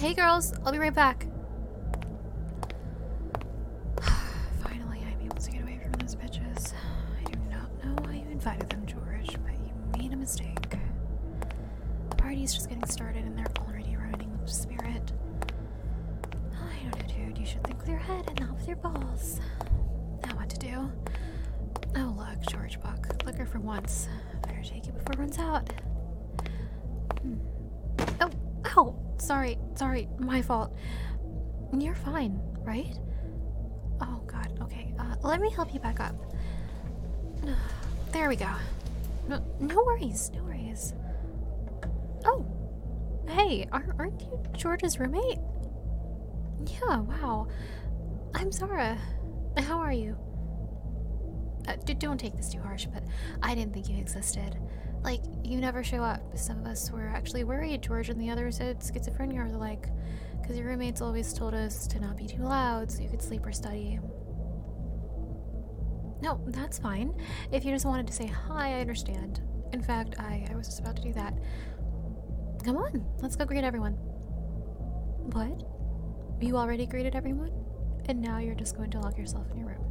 Hey girls, I'll be right back. Finally, I'm able to get away from those bitches. I do not know why you invited them, George, but you made a mistake. The party's just getting started and they're already ruining the spirit. I don't know, dude. You should think with your head and not with your balls. Now what to do? Oh, look, George Buck. Liquor for once. Better take it before it runs out. Oh, ow! Sorry, my fault. You're fine, right? Oh, God, okay. Let me help you back up. There we go. No worries. Oh, hey, aren't you George's roommate? Yeah, wow. I'm Zara. How are you? Don't take this too harsh, but I didn't think you existed. Like, you never show up. Some of us were actually worried George and the others had schizophrenia or the like, because your roommates always told us to not be too loud so you could sleep or study. No, that's fine. If you just wanted to say hi, I understand. In fact, I was just about to do that. Come on, let's go greet everyone. What? You already greeted everyone? And now you're just going to lock yourself in your room?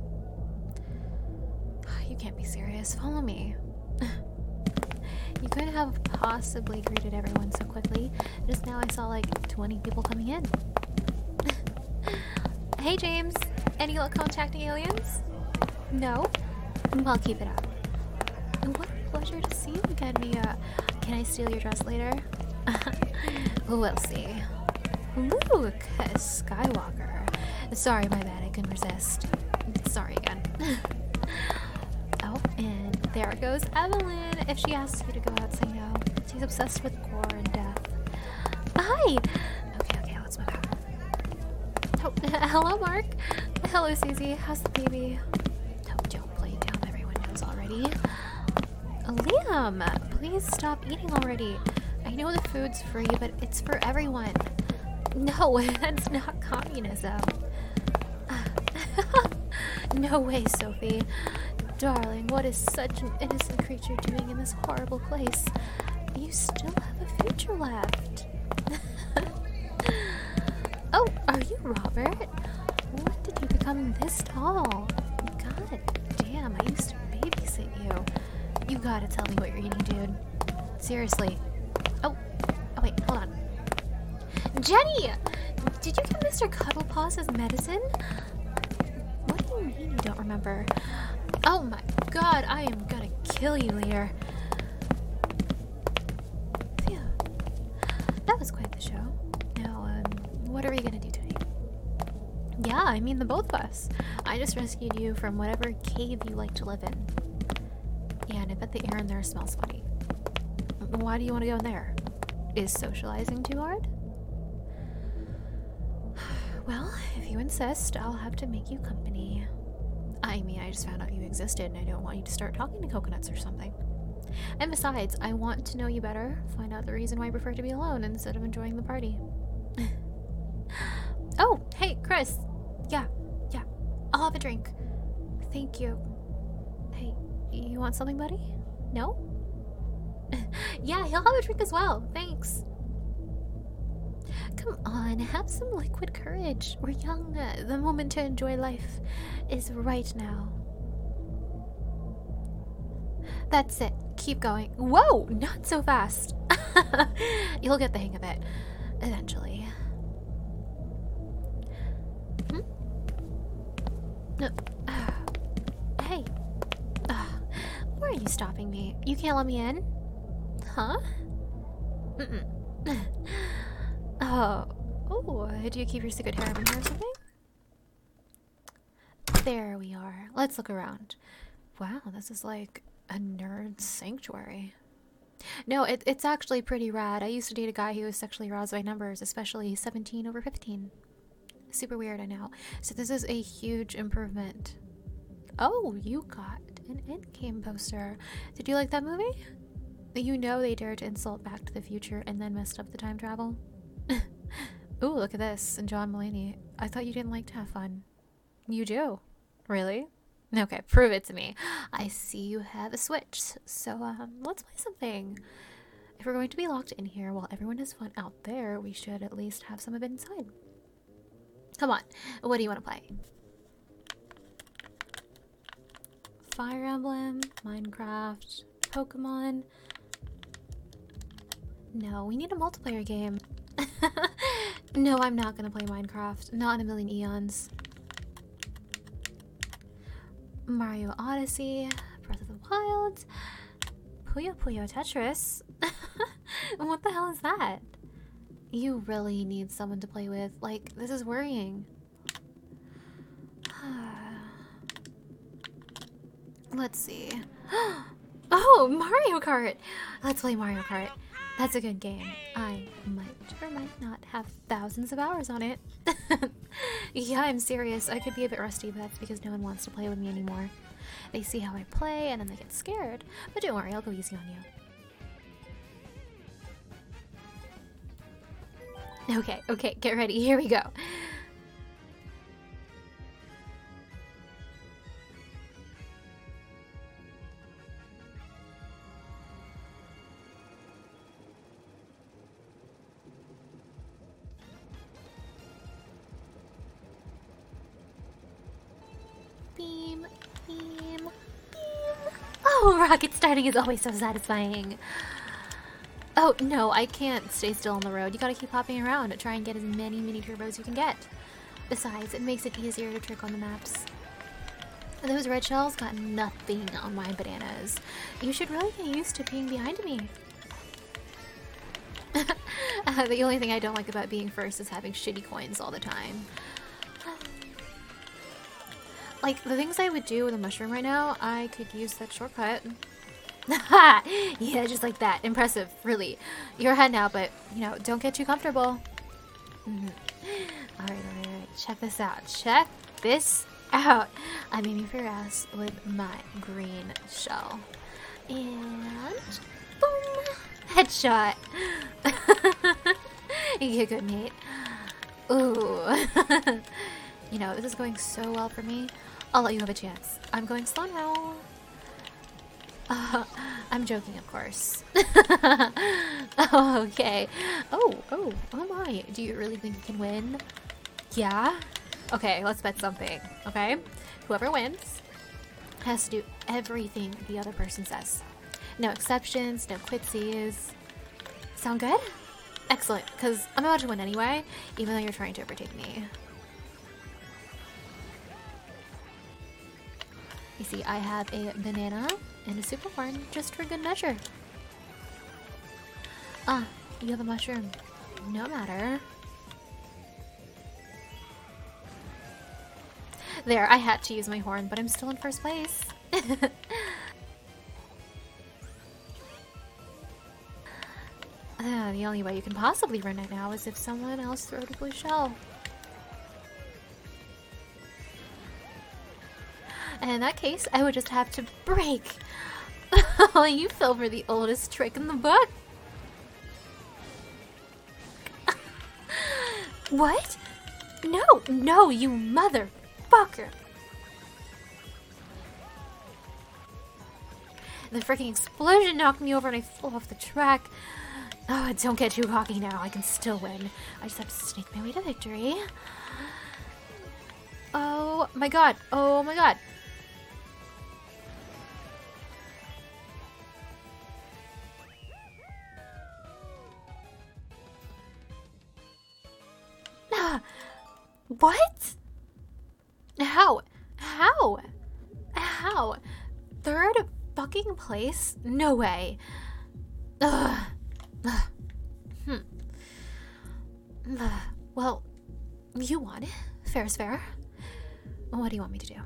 You can't be serious. Follow me. You couldn't have possibly greeted everyone so quickly. Just now I saw like 20 people coming in. Hey James, any luck contacting aliens? No? Well, keep it up. What a pleasure to see you again, Mia. Can I steal your dress later? We'll see. Luke Skywalker. Sorry, my bad, I couldn't resist. Sorry again. Oh, and there goes Evelyn. If she asks you to go out, say no. She's obsessed with gore and death. Hi! Okay, let's move out. Oh, hello, Mark. Hello, Susie. How's the baby? Oh, don't play it down. Everyone knows already. Liam, please stop eating already. I know the food's free, but it's for everyone. No, that's not communism. No way, Sophie. Darling, what is such an innocent creature doing in this horrible place? You still have a future left. Oh, are you Robert? When did you become this tall? God damn, I used to babysit you. You gotta tell me what you're eating, dude. Seriously. Oh wait, hold on. Jenny! Did you give Mr. Cuddlepaws his medicine? What do you mean you don't remember? Oh my god, I am gonna kill you later. Phew. That was quite the show. Now, what are we gonna do today? Yeah, I mean the both of us. I just rescued you from whatever cave you like to live in. Yeah, and I bet the air in there smells funny. Why do you want to go in there? Is socializing too hard? Well, if you insist, I'll have to make you company. I mean, I just found out you existed and I don't want you to start talking to coconuts or something. And besides, I want to know you better, find out the reason why you prefer to be alone instead of enjoying the party. Oh, hey, Chris. Yeah, I'll have a drink. Thank you. Hey, you want something, buddy? No? Yeah, he'll have a drink as well. Thanks. Come on, have some liquid courage. We're young. The moment to enjoy life is right now. That's it. Keep going. Whoa, not so fast. You'll get the hang of it eventually. Hey. Why are you stopping me? You can't let me in? Huh? Oh, do you keep your secret harem in here or something? There we are. Let's look around. Wow, this is like a nerd sanctuary. No, it's actually pretty rad. I used to date a guy who was sexually aroused by numbers, especially 17 over 15. Super weird, I know. So this is a huge improvement. Oh, you got an Endgame poster. Did you like that movie? You know they dared to insult Back to the Future and then messed up the time travel? Ooh, look at this. And John Mulaney. I thought you didn't like to have fun. You do? Really? Okay, prove it to me. I see you have a Switch. So, let's play something. If we're going to be locked in here while everyone has fun out there, we should at least have some of it inside. Come on, what do you want to play? Fire Emblem, Minecraft, Pokemon. No, we need a multiplayer game. No, I'm not gonna play Minecraft. Not in a million eons. Mario Odyssey, Breath of the Wild, Puyo Puyo Tetris. What the hell is that? You really need someone to play with. Like, this is worrying. Let's see. Oh, Mario Kart! Let's play Mario Kart. That's a good game. I might or might not have thousands of hours on it. Yeah, I'm serious. I could be a bit rusty, but that's because no one wants to play with me anymore. They see how I play and then they get scared. But don't worry, I'll go easy on you. Okay, get ready. Here we go. Beam. Oh, rocket starting is always so satisfying. Oh, no, I can't stay still on the road. You gotta keep hopping around and try and get as many mini turbos you can get. Besides, it makes it easier to trick on the maps. Those red shells got nothing on my bananas. You should really get used to being behind me. The only thing I don't like about being first is having shitty coins all the time. Like, the things I would do with a mushroom right now, I could use that shortcut. Yeah, just like that. Impressive, really. You're ahead now, but, you know, don't get too comfortable. Alright. Check this out. Check this out. I'm aiming for your ass with my green shell. And boom! Headshot! You good, mate. Ooh. You know, this is going so well for me. I'll let you have a chance. I'm going slow now. I'm joking, of course. Oh, okay. Oh my. Do you really think you can win? Yeah? Okay, let's bet something, okay? Whoever wins has to do everything the other person says. No exceptions, no quitsies. Sound good? Excellent, because I'm about to win anyway, even though you're trying to overtake me. You see, I have a banana and a super horn just for good measure. You have a mushroom. No matter. There, I had to use my horn, but I'm still in first place. The only way you can possibly win right now is if someone else throws a blue shell. And in that case, I would just have to break. Oh, you fell for the oldest trick in the book. What? No, you motherfucker. The freaking explosion knocked me over and I flew off the track. Oh, don't get too cocky now. I can still win. I just have to sneak my way to victory. Oh my god. Oh my god. What? How? Third fucking place? No way. Well, you won. Fair is fair. What do you want me to do?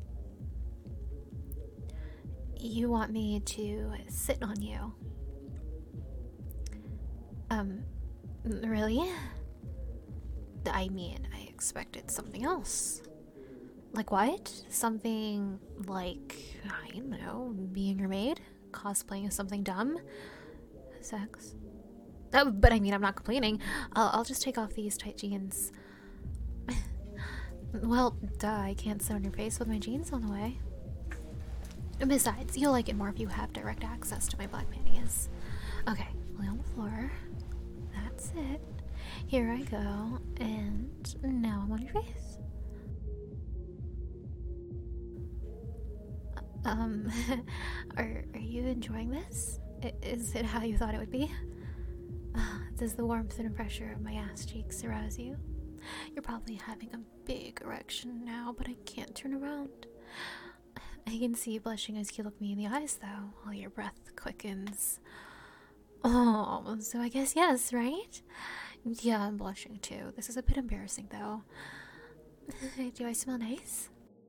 You want me to sit on you? Really? I mean, I expected something else. Like what? Something like, I don't know, being your maid? Cosplaying as something dumb? Sex? Oh, but I mean, I'm not complaining. I'll just take off these tight jeans. Well, duh, I can't sit on your face with my jeans on the way. Besides, you'll like it more if you have direct access to my black panties. Okay, lay on the floor. That's it. Here I go. And now I'm on your face. Are you enjoying this? Is it how you thought it would be? Does the warmth and pressure of my ass cheeks arouse you? You're probably having a big erection now, but I can't turn around. I can see you blushing as you look me in the eyes, though, while your breath quickens. Oh, so I guess yes, right? Yeah, I'm blushing too. This is a bit embarrassing, though. Do I smell nice?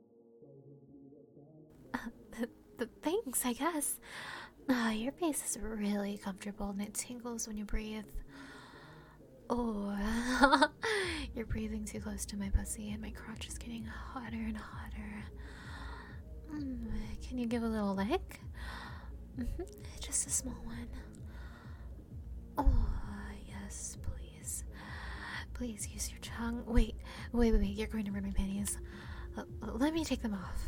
Thanks, I guess. Your face is really comfortable and it tingles when you breathe. Oh, you're breathing too close to my pussy and my crotch is getting hotter and hotter. Can you give a little lick? Just a small one. Oh, yes, please. Please use your tongue. Wait, you're going to ruin my panties. Let me take them off.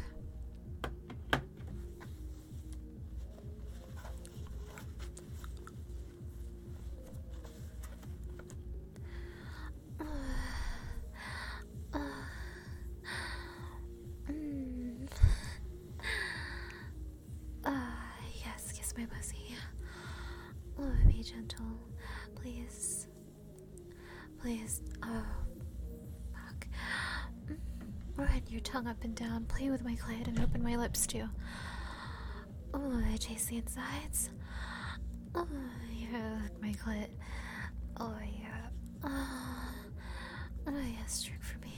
Yes, kiss my pussy. Oh, be gentle. Please. Please. Oh, fuck. Run your tongue up and down. Play with my clit and open my lips too. Oh, I chase the insides. Oh, yeah, my clit. Oh, yeah. Oh, yeah, stroke for me.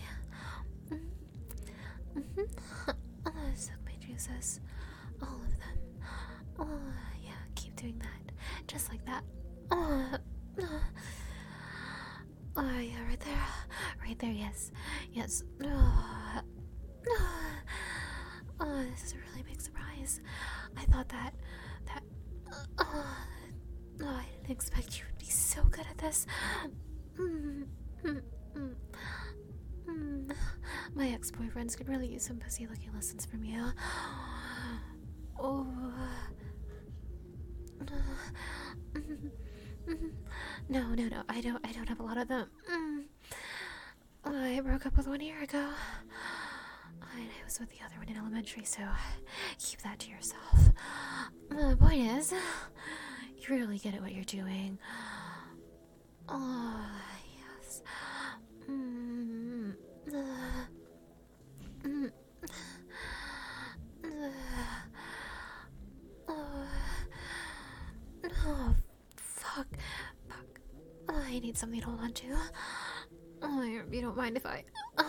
Oh, suck my juices. All of them. Oh, yeah, keep doing that. Just like that. Oh, yeah, right there. Right there, yes. Yes. Oh, this is a really big surprise. I thought that, I didn't expect you would be so good at this. My ex-boyfriends could really use some pussy-looking lessons from you. Oh. No, I don't have a lot of them. I broke up with one a year ago. And I was with the other one in elementary, so keep that to yourself. The point is, you're really good at what you're doing. Oh, yes. Oh, fuck. Oh, I need something to hold on to. Oh, you don't mind if I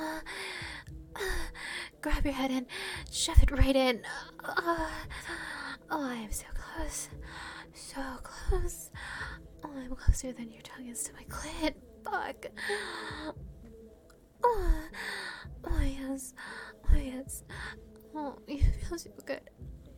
grab your head and shove it right in. Oh, I am so close. So close. Oh, I'm closer than your tongue is to my clit. Fuck. Oh, yes. Oh, yes. Oh, you feel so good.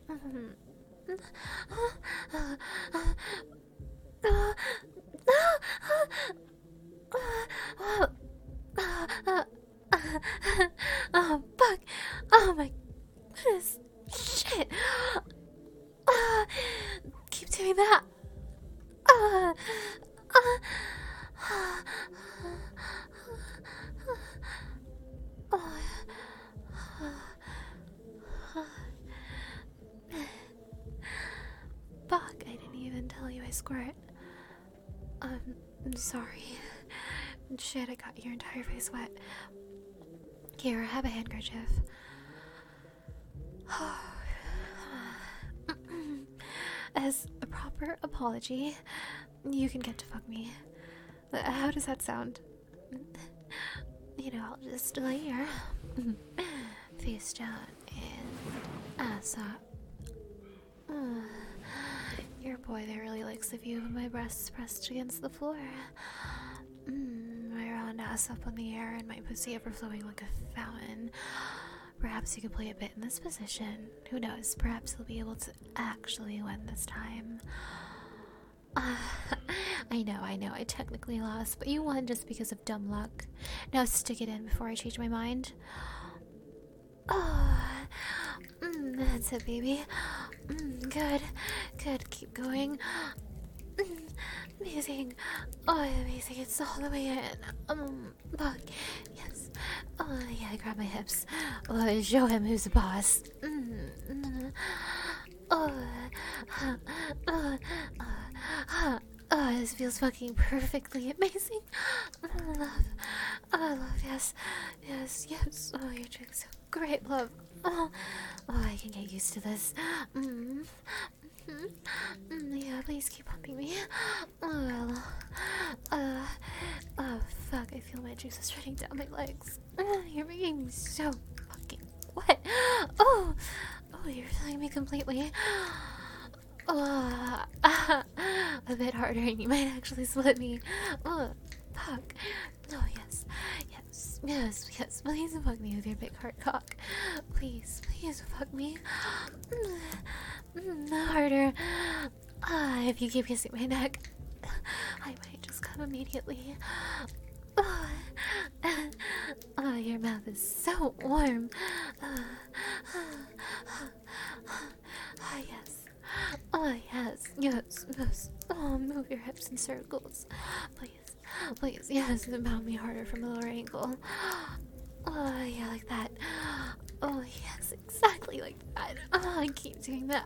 Oh, fuck. Oh, my goodness. Shit. Keep doing that. Fuck, I didn't even tell you I squirt. I'm sorry. Shit, I got your entire face wet. Here, have a handkerchief. As a proper apology, you can get to fuck me. How does that sound? You know, I'll just lay here, face down, and ass up. Your boy there really likes the view of my breasts pressed against the floor. My round ass up in the air and my pussy overflowing like a fountain. Perhaps you could play a bit in this position. Who knows? Perhaps you'll be able to actually win this time. I know, I technically lost, but you won just because of dumb luck. Now stick it in before I change my mind. Oh, that's it, baby. Good, keep going. Amazing. Oh, amazing. It's all the way in. Fuck. Yes. Oh, yeah, grab my hips. Oh, show him who's the boss. Oh, uh, this feels fucking perfectly amazing. Love, yes, yes, yes. Oh, you're doing so great, love. Oh, I can get used to this. Yeah, please keep pumping me. Oh, fuck, I feel my juices running down my legs. You're making me so fucking wet. Oh, you're filling me completely. Oh, a bit harder and you might actually split me. Oh, fuck. Oh, yes, yes, yes, yes. Please fuck me with your big hard cock. Please, please fuck me. Harder. If you keep kissing my neck, I might just come immediately. Your mouth is so warm. Yes. Yes, yes, yes. Oh, move your hips in circles. Please, please, yes, and pound me harder from a lower angle. Oh, yeah, like that. Oh, yes, exactly like that. Oh, I keep doing that.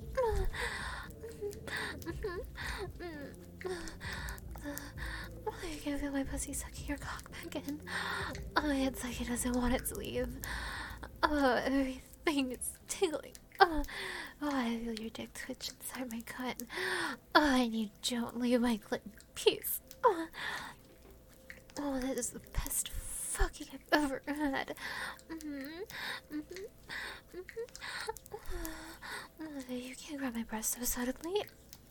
I can feel my pussy sucking your cock back in. Oh, it's like it doesn't want it to leave. Oh, everything is tingling. Oh, I feel your dick twitch inside my cunt. Oh, and you don't leave my clit in peace. Oh, that is the best fucking I've ever had. You can't grab my breast so suddenly.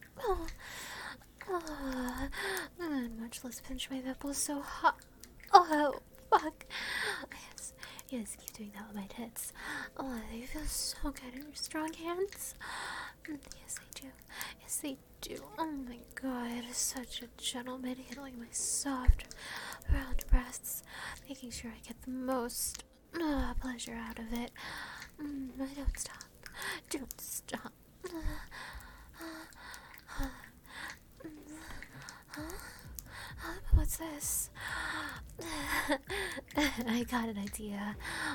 Much less pinch my nipples so hot. Oh, fuck. Yes, yes, keep doing that with my tits. Oh, they feel so good in your strong hands. Yes, they do. Yes, they do. Oh my god, such a gentleman handling my soft, round breasts, making sure I get the most pleasure out of it. Don't stop. Don't stop. What's this? I got an idea.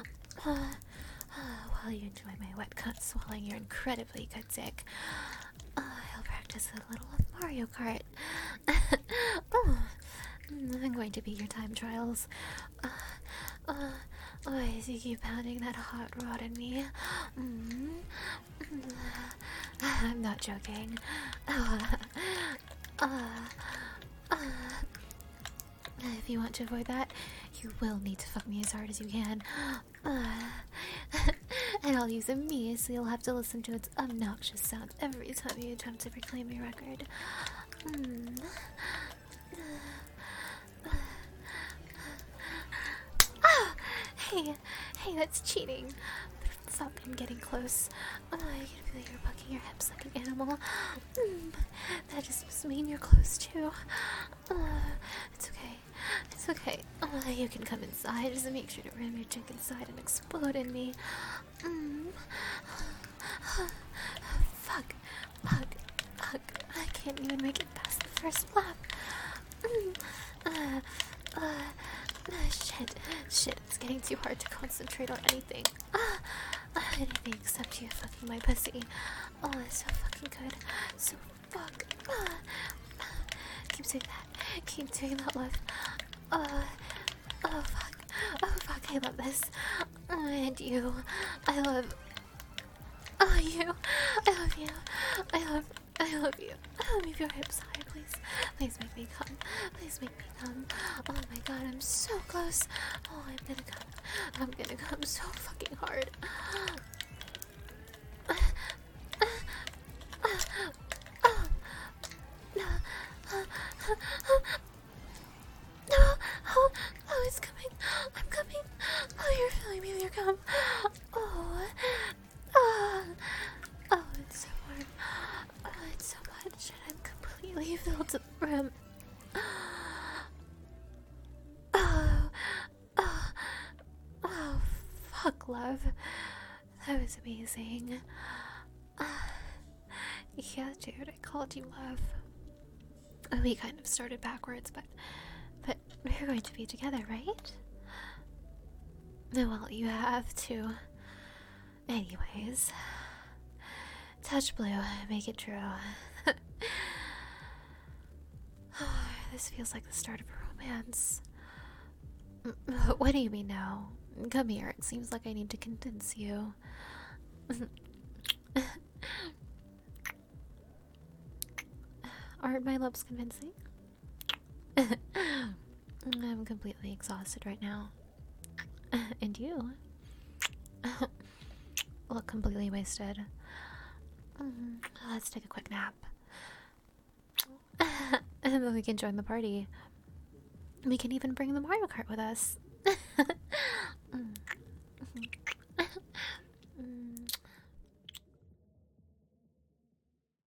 While you enjoy my wet cunt swallowing your incredibly good dick, I'll practice a little of Mario Kart. I'm going to be your time trials. As you keep pounding that hot rod in me. I'm not joking. If you want to avoid that, you will need to fuck me as hard as you can. And I'll use a me, so you'll have to listen to its obnoxious sound every time you attempt to reclaim your record. Hey, that's cheating. Stop him getting close. I can feel you're bucking your hips like an animal. That just must mean you're close too. It's okay. It's okay. You can come inside. Just make sure to ram your dick inside and explode in me. Fuck. I can't even make it past the first lap. Shit, it's getting too hard to concentrate on anything. Anything except you fucking my pussy. Oh, it's so fucking good. So fuck. Keep doing that. Keep doing that, love. Oh fuck, I love this. And you. I love you. I love you. I love you. Move your hips higher, please. Please make me come. Please make me come. Oh my god, I'm so close. Oh, I'm gonna come. I'm gonna come so fucking hard. Oh, it's coming. I'm coming. Oh, you're filling me with your cum. Oh, it's so warm. Oh, it's so much, and I'm completely filled to the brim. Oh, fuck, love. That was amazing. Yeah, dude, I called you love. We kind of started backwards, but we're going to be together, right? Well, you have to. Anyways, touch blue, make it true. This feels like the start of a romance. What do you mean now? Come here, it seems like I need to convince you. Aren't my lips convincing? I'm completely exhausted right now. And you? Look completely wasted. Let's take a quick nap. And then we can join the party. We can even bring the Mario Kart with us.